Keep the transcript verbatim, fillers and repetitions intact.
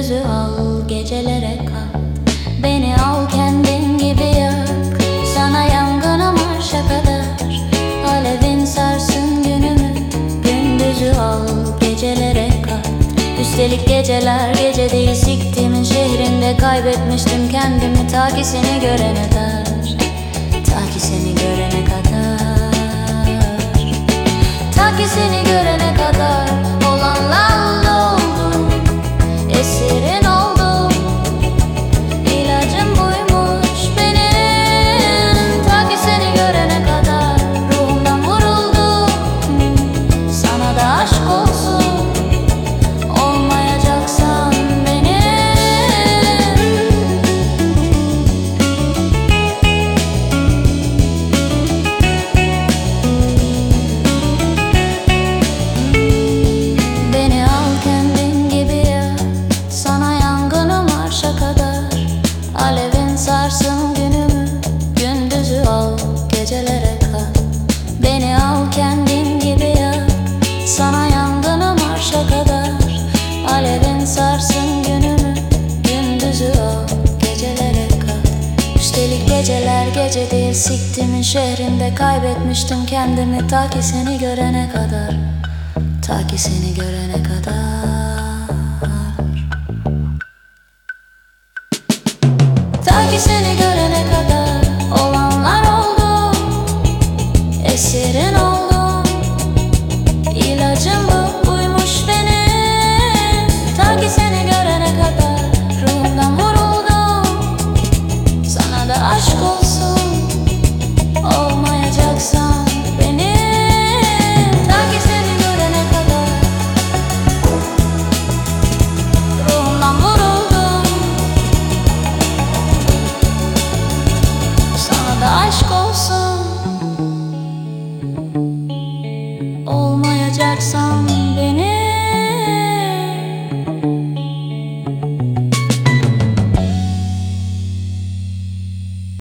Gündüzü al, gecelere kal. Beni al kendin gibi yak. Sana yangınım arşa kadar. Alevin sarsın günümü. Gündüzü al, gecelere kal. Üstelik geceler gece değil, siktimin şehrinde kaybetmiştim kendimi. Ta ki seni görene kadar, ta ki seni görene kadar, ta ki seni görene kadar. Olanlarla oldum, esirin oldum. İlacım buymuş benim. Ta ki seni görene kadar ruhumdan vuruldum. Sana da aşk olsun, olmayacaksan benim. Beni al kendin gibi yak. Sana yangınım arşa kadar. Alevin sarsın günümü. Gündüzü al, gecelere kal. Beni al kendin gibi yak. Sana yangınım arşa kadar. Alevin sarsın günümü. Gündüzü al, gecelere kal. Üstelik geceler gece değil, siktimin şehrinde kaybetmiştim kendimi. Ta ki seni görene kadar, ta ki seni görene kadar.